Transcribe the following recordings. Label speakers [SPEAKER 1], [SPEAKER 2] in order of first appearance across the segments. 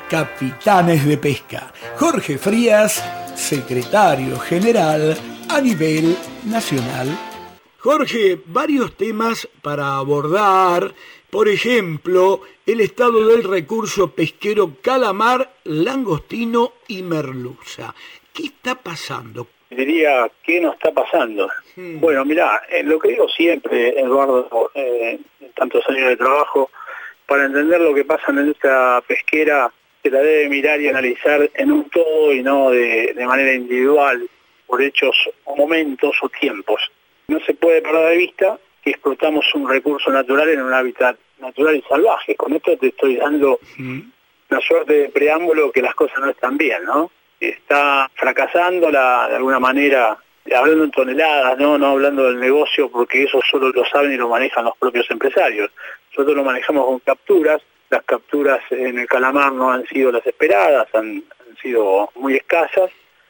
[SPEAKER 1] Capitanes de Pesca. Jorge Frías, secretario general a nivel nacional. Jorge, varios temas para abordar. Por ejemplo, el estado del recurso pesquero calamar, langostino y merluza. ¿Qué está pasando?
[SPEAKER 2] Diría, ¿qué nos está pasando? Bueno, mirá, lo que digo siempre, Eduardo, tantos años de trabajo, para entender lo que pasa en la industria pesquera, se la debe mirar y analizar en un todo y no de manera individual, por hechos o momentos o tiempos. No se puede perder de vista que explotamos un recurso natural en un hábitat natural y salvaje. Con esto te estoy dando una suerte de preámbulo que las cosas no están bien, ¿no? Está fracasando de alguna manera, hablando en toneladas, no hablando del negocio, porque eso solo lo saben y lo manejan los propios empresarios. Nosotros lo manejamos con capturas. Las capturas en el calamar no han sido las esperadas, han sido muy escasas,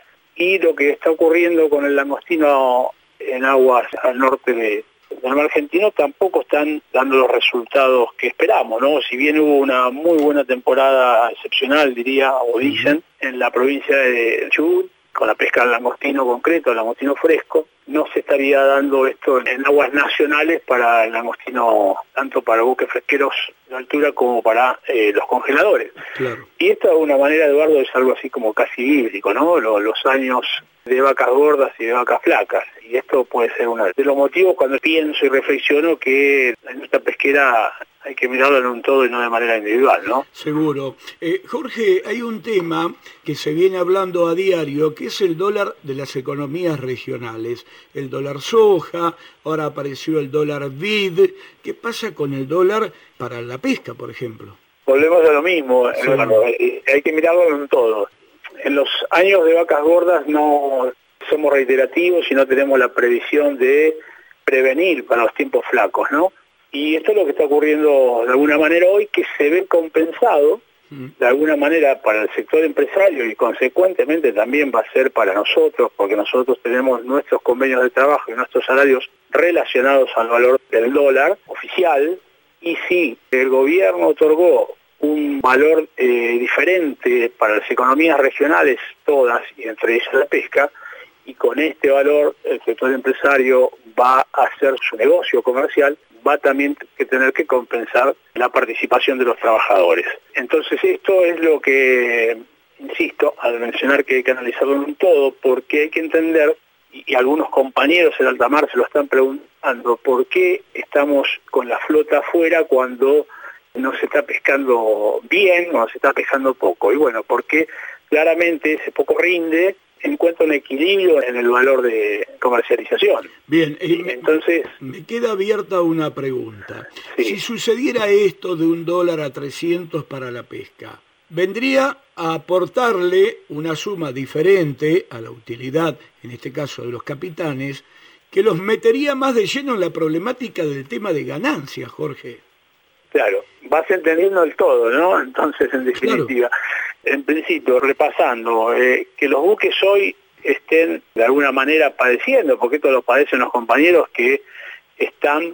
[SPEAKER 2] y lo que está ocurriendo con el langostino en aguas al norte del mar argentino tampoco están dando los resultados que esperamos, ¿no? Si bien hubo una muy buena temporada excepcional, diría, o dicen, en la provincia de Chubut, con la pesca del langostino concreto, el langostino fresco, no se estaría dando esto en aguas nacionales para el langostino, tanto para buques fresqueros de altura como para los congeladores.
[SPEAKER 1] Claro.
[SPEAKER 2] Y esto de alguna manera, Eduardo, es algo así como casi bíblico, ¿no? Los años de vacas gordas y de vacas flacas. Y esto puede ser uno de los motivos cuando pienso y reflexiono que la industria pesquera hay que mirarlo en un todo y no de manera individual, ¿no?
[SPEAKER 1] Seguro. Jorge, hay un tema que se viene hablando a diario, que es el dólar de las economías regionales. El dólar soja, ahora apareció el dólar vid. ¿Qué pasa con el dólar para la pesca, por ejemplo?
[SPEAKER 2] Volvemos a lo mismo,
[SPEAKER 1] Sí.
[SPEAKER 2] hermano. Hay que mirarlo en un todo. En los años de vacas gordas no somos reiterativos y no tenemos la previsión de prevenir para los tiempos flacos, ¿no? Y esto es lo que está ocurriendo de alguna manera hoy, que se ve compensado de alguna manera para el sector empresario y consecuentemente también va a ser para nosotros, porque nosotros tenemos nuestros convenios de trabajo y nuestros salarios relacionados al valor del dólar oficial, y si el gobierno otorgó un valor diferente para las economías regionales todas, y entre ellas la pesca, y con este valor el sector empresario va a hacer su negocio comercial, va también que tener que compensar la participación de los trabajadores. Entonces esto es lo que, insisto, al mencionar que hay que analizarlo en un todo, porque hay que entender, y algunos compañeros en alta mar se lo están preguntando, ¿por qué estamos con la flota afuera cuando no se está pescando bien o se está pescando poco? Y bueno, porque claramente ese poco rinde, encuentra un equilibrio en el valor de comercialización.
[SPEAKER 1] Bien,
[SPEAKER 2] entonces
[SPEAKER 1] me queda abierta una pregunta.
[SPEAKER 2] Sí.
[SPEAKER 1] Si sucediera esto de $1 a 300 para la pesca, ¿vendría a aportarle una suma diferente a la utilidad, en este caso de los capitanes, que los metería más de lleno en la problemática del tema de ganancias, Jorge?
[SPEAKER 2] Claro, vas entendiendo el todo, ¿no? Entonces, en definitiva,
[SPEAKER 1] Claro.
[SPEAKER 2] En principio, repasando, que los buques hoy estén de alguna manera padeciendo, porque esto lo padecen los compañeros que están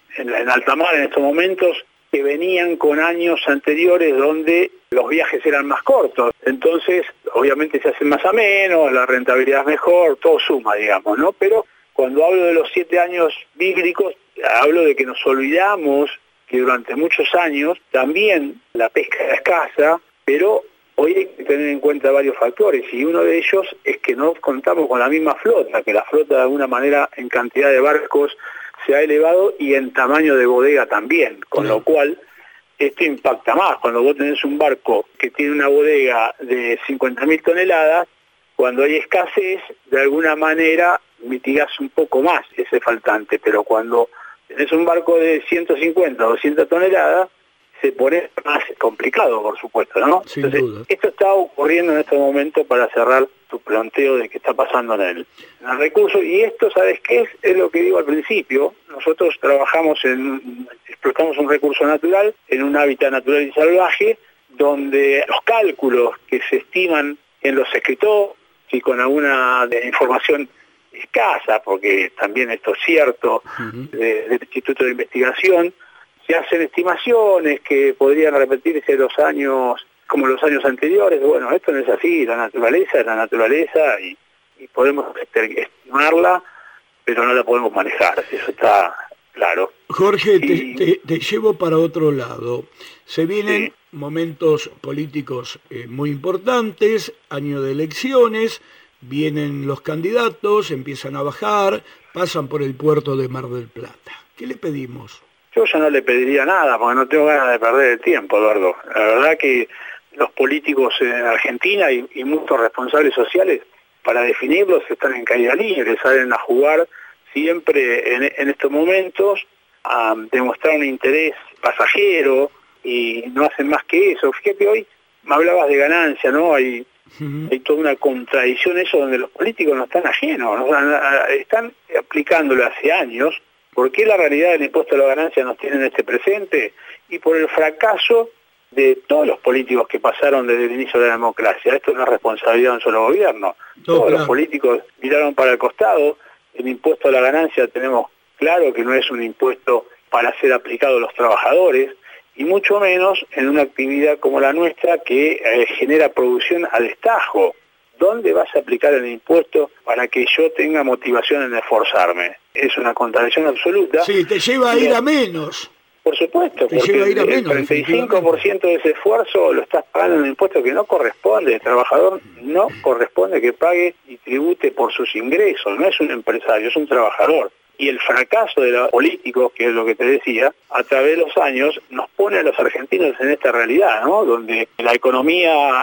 [SPEAKER 2] en alta mar en estos momentos, que venían con años anteriores donde los viajes eran más cortos. Entonces, obviamente se hacen más amenos, la rentabilidad es mejor, todo suma, digamos, ¿no? Pero cuando hablo de los 7 años bíblicos, hablo de que nos olvidamos que durante muchos años también la pesca era escasa, pero hoy hay que tener en cuenta varios factores, y uno de ellos es que no contamos con la misma flota, que la flota de alguna manera en cantidad de barcos se ha elevado y en tamaño de bodega también, con lo cual esto impacta más. Cuando vos tenés un barco que tiene una bodega de 50.000 toneladas, cuando hay escasez, de alguna manera mitigás un poco más ese faltante, pero cuando tenés un barco de 150 o 200 toneladas, se pone más complicado, por supuesto, ¿no?
[SPEAKER 1] Sin
[SPEAKER 2] Entonces,
[SPEAKER 1] duda.
[SPEAKER 2] esto está ocurriendo en este momento para cerrar tu planteo de qué está pasando en el recurso, y esto, ¿sabes qué es? Es lo que digo al principio. Nosotros explotamos un recurso natural en un hábitat natural y salvaje, donde los cálculos que se estiman en los escritores y con alguna información escasa, porque también esto es cierto, del Instituto de Investigación, se hacen estimaciones que podrían repetirse los años como los años anteriores. Bueno, esto no es así, la naturaleza es la naturaleza y podemos estimarla, pero no la podemos manejar, eso está claro.
[SPEAKER 1] Jorge, te llevo para otro lado. Se vienen momentos políticos muy importantes, año de elecciones, vienen los candidatos, empiezan a bajar, pasan por el puerto de Mar del Plata. ¿Qué le pedimos?
[SPEAKER 2] Yo ya no le pediría nada, porque no tengo ganas de perder el tiempo, Eduardo. La verdad que los políticos en Argentina y muchos responsables sociales, para definirlos, están en caída libre, salen a jugar siempre en estos momentos a demostrar un interés pasajero y no hacen más que eso. Fíjate, hoy me hablabas de ganancia, ¿no? Hay toda una contradicción eso donde los políticos no están ajenos, ¿no? Están aplicándolo hace años. ¿Por qué la realidad del impuesto a la ganancia nos tiene en este presente? Y por el fracaso de todos los políticos que pasaron desde el inicio de la democracia. Esto no es responsabilidad de un solo gobierno. Todos los políticos miraron para el costado. El impuesto a la ganancia tenemos claro que no es un impuesto para ser aplicado a los trabajadores, y mucho menos en una actividad como la nuestra que genera producción a destajo. ¿Dónde vas a aplicar el impuesto para que yo tenga motivación en esforzarme? Es una contradicción absoluta.
[SPEAKER 1] Sí, te lleva a ir a menos.
[SPEAKER 2] Por supuesto, porque el 35% de ese esfuerzo lo estás pagando en un impuesto que no corresponde. El trabajador no corresponde que pague y tribute por sus ingresos. No es un empresario, es un trabajador. Y el fracaso de los políticos, que es lo que te decía, a través de los años nos pone a los argentinos en esta realidad, ¿no? Donde la economía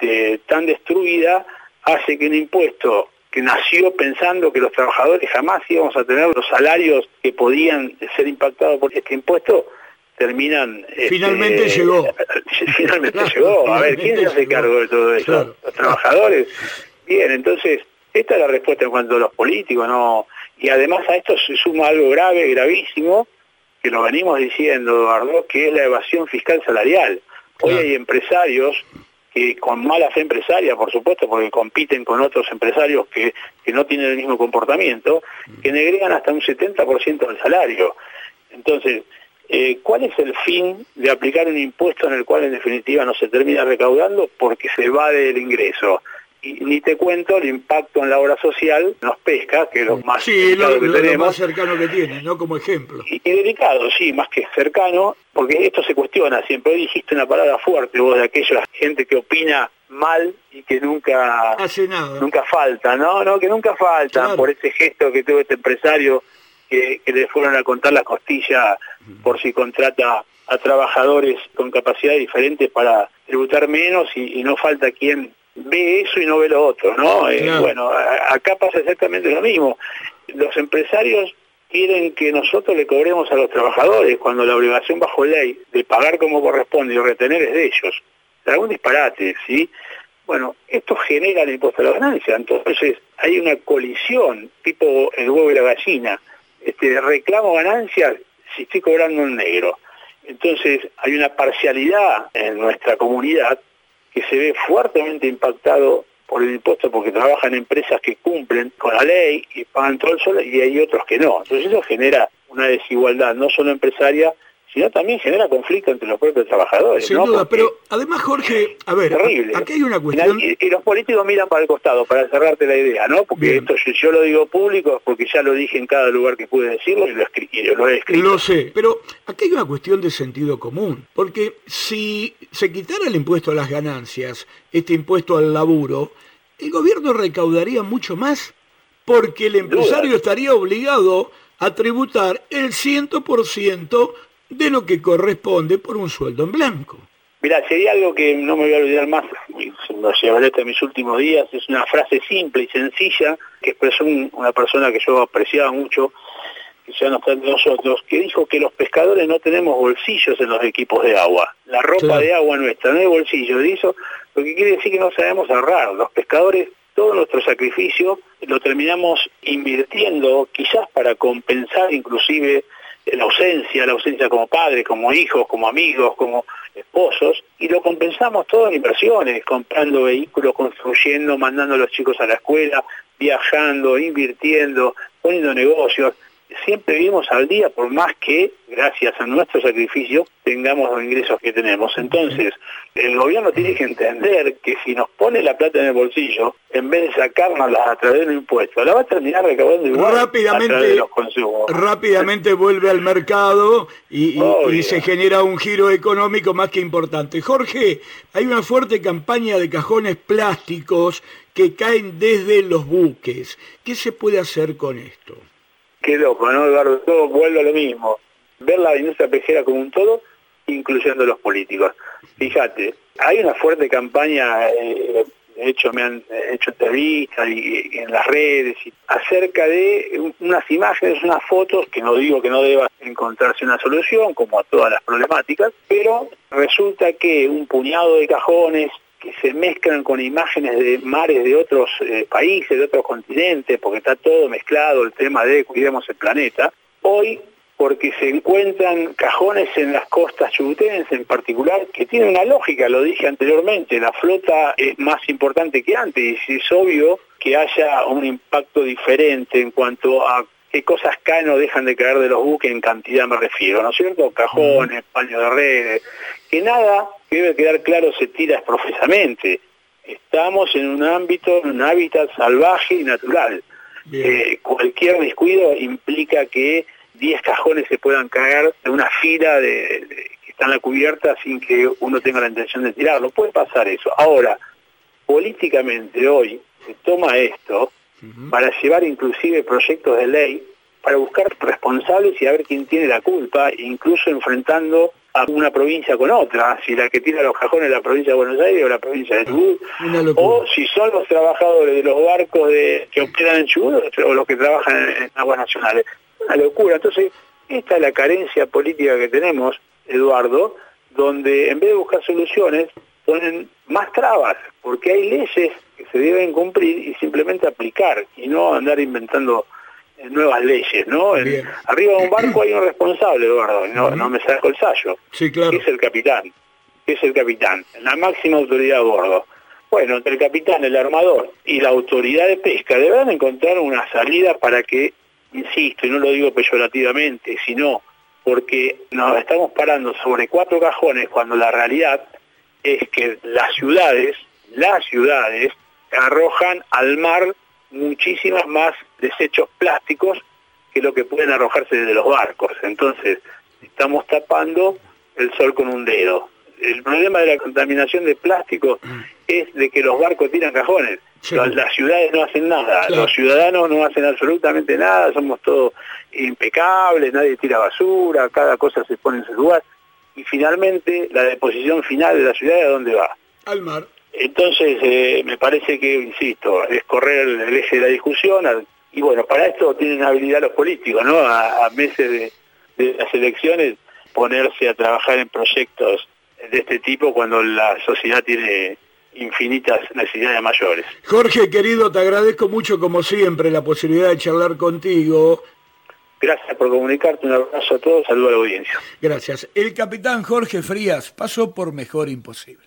[SPEAKER 2] tan destruida hace que un impuesto que nació pensando que los trabajadores jamás íbamos a tener los salarios que podían ser impactados por este impuesto, terminan...
[SPEAKER 1] Finalmente llegó.
[SPEAKER 2] Finalmente llegó. A ver, ¿quién se hace cargo de todo eso? Claro. ¿Los trabajadores? Bien, entonces, esta es la respuesta en cuanto a los políticos, ¿no? Y además a esto se suma algo grave, gravísimo, que lo venimos diciendo, Eduardo, que es la evasión fiscal salarial. Hoy hay empresarios que con mala fe empresaria, por supuesto, porque compiten con otros empresarios que no tienen el mismo comportamiento, que negregan hasta un 70% del salario. Entonces, ¿cuál es el fin de aplicar un impuesto en el cual en definitiva no se termina recaudando porque se evade el ingreso? Y ni te cuento el impacto en la obra social, nos pesca, que es lo más
[SPEAKER 1] cercano que tenemos. Lo más cercano que tiene, ¿no? Como ejemplo.
[SPEAKER 2] Y delicado, sí, más que cercano, porque esto se cuestiona siempre. Hoy dijiste una palabra fuerte, vos, de aquella gente que opina mal y que nunca
[SPEAKER 1] hace nada.
[SPEAKER 2] Nunca falta, ¿no? Que nunca faltan, claro, por ese gesto que tuvo este empresario que le fueron a contar la costilla por si contrata a trabajadores con capacidades diferentes para tributar menos, y no falta quien ve eso y no ve lo otro, ¿no? Claro. Bueno, acá pasa exactamente lo mismo. Los empresarios quieren que nosotros le cobremos a los trabajadores cuando la obligación bajo ley de pagar como corresponde y retener es de ellos. Es algún disparate, ¿sí? Bueno, esto genera el impuesto a la ganancia, entonces hay una colisión, tipo el huevo y la gallina. Reclamo ganancias si estoy cobrando en negro. Entonces hay una parcialidad en nuestra comunidad que se ve fuertemente impactado por el impuesto porque trabajan en empresas que cumplen con la ley y pagan todo el sol, y hay otros que no. Entonces eso genera una desigualdad no solo empresaria, sino también genera conflicto entre los propios trabajadores.
[SPEAKER 1] Sin duda, pero además, Jorge, a ver, aquí hay una cuestión...
[SPEAKER 2] Y los políticos miran para el costado, para cerrarte la idea, ¿no? Porque esto, si yo lo digo público, es porque ya lo dije en cada lugar que pude decirlo y lo he escrito.
[SPEAKER 1] Lo sé, pero aquí hay una cuestión de sentido común, porque si se quitara el impuesto a las ganancias, este impuesto al laburo, el gobierno recaudaría mucho más, porque el empresario estaría obligado a tributar el 100% de lo que corresponde por un sueldo en blanco.
[SPEAKER 2] Mirá, si hay algo que no me voy a olvidar más, lo llevaré hasta mis últimos días, es una frase simple y sencilla que expresó una persona que yo apreciaba mucho, que ya no está entre nosotros, que dijo que los pescadores no tenemos bolsillos en los equipos de agua. La ropa de agua nuestra no hay bolsillos, y eso lo que quiere decir que no sabemos ahorrar. Los pescadores, todo nuestro sacrificio lo terminamos invirtiendo, quizás para compensar inclusive la ausencia como padres, como hijos, como amigos, como esposos, y lo compensamos todo en inversiones, comprando vehículos, construyendo, mandando a los chicos a la escuela, viajando, invirtiendo, poniendo negocios. siempre vivimos al día, por más que, gracias a nuestro sacrificio, tengamos los ingresos que tenemos. Entonces, el gobierno tiene que entender que si nos pone la plata en el bolsillo, en vez de sacárnosla a través de un impuesto, la va a terminar recaudando igual a través de los consumos.
[SPEAKER 1] Rápidamente vuelve al mercado y se genera un giro económico más que importante. Jorge, hay una fuerte campaña de cajones plásticos que caen desde los buques. ¿Qué se puede hacer con esto?
[SPEAKER 2] Qué loco, ¿no, Eduardo? Todo vuelve a lo mismo. Ver la industria pesquera como un todo, incluyendo los políticos. Fíjate, hay una fuerte campaña, de hecho me han hecho entrevistas y en las redes, acerca de unas imágenes, unas fotos, que no digo que no deba encontrarse una solución, como a todas las problemáticas, pero resulta que un puñado de cajones que se mezclan con imágenes de mares de otros países, de otros continentes, porque está todo mezclado, el tema de cuidemos el planeta. Hoy, porque se encuentran cajones en las costas chubutenses en particular, que tienen una lógica, lo dije anteriormente, la flota es más importante que antes, y es obvio que haya un impacto diferente en cuanto a qué cosas caen o dejan de caer de los buques, en cantidad me refiero, ¿no es cierto? Cajones, paños de redes, que nada, que debe quedar claro, se tira profusamente. Estamos en un ámbito, en un hábitat salvaje y natural. Cualquier descuido implica que 10 cajones se puedan caer de una fila que está en la cubierta sin que uno tenga la intención de tirarlo. Puede pasar eso. Ahora, políticamente hoy se toma esto para llevar inclusive proyectos de ley para buscar responsables y a ver quién tiene la culpa, incluso enfrentando a una provincia con otra, si la que tira los cajones es la provincia de Buenos Aires o la provincia de Chubut, o si son los trabajadores de los barcos que operan en Chubut o los que trabajan en aguas nacionales. Una locura. Entonces, esta es la carencia política que tenemos, Eduardo, donde en vez de buscar soluciones, ponen más trabas, porque hay leyes que se deben cumplir y simplemente aplicar, y no andar inventando nuevas leyes, ¿no? Arriba de un barco hay un responsable, Eduardo, no me saco el sayo.
[SPEAKER 1] Sí, claro.
[SPEAKER 2] Que es el capitán. La máxima autoridad a bordo. Bueno, entre el capitán, el armador y la autoridad de pesca deberán encontrar una salida para que, insisto, y no lo digo peyorativamente, sino porque nos estamos parando sobre 4 cajones cuando la realidad es que las ciudades arrojan al mar muchísimas más desechos plásticos que lo que pueden arrojarse desde los barcos. Entonces, estamos tapando el sol con un dedo. El problema de la contaminación de plástico es de que los barcos tiran cajones. Sí. Las ciudades no hacen nada, claro. Los ciudadanos no hacen absolutamente nada, somos todos impecables, nadie tira basura, cada cosa se pone en su lugar. Y finalmente, la deposición final de la ciudad, ¿a dónde va?
[SPEAKER 1] Al mar.
[SPEAKER 2] Entonces, me parece que, insisto, es correr el eje de la discusión, y bueno, para esto tienen habilidad los políticos, ¿no? A meses de las elecciones, ponerse a trabajar en proyectos de este tipo cuando la sociedad tiene infinitas necesidades mayores.
[SPEAKER 1] Jorge, querido, te agradezco mucho, como siempre, la posibilidad de charlar contigo.
[SPEAKER 2] Gracias por comunicarte, un abrazo a todos, saludo a la audiencia.
[SPEAKER 1] Gracias. El capitán Jorge Frías pasó por Mejor Imposible.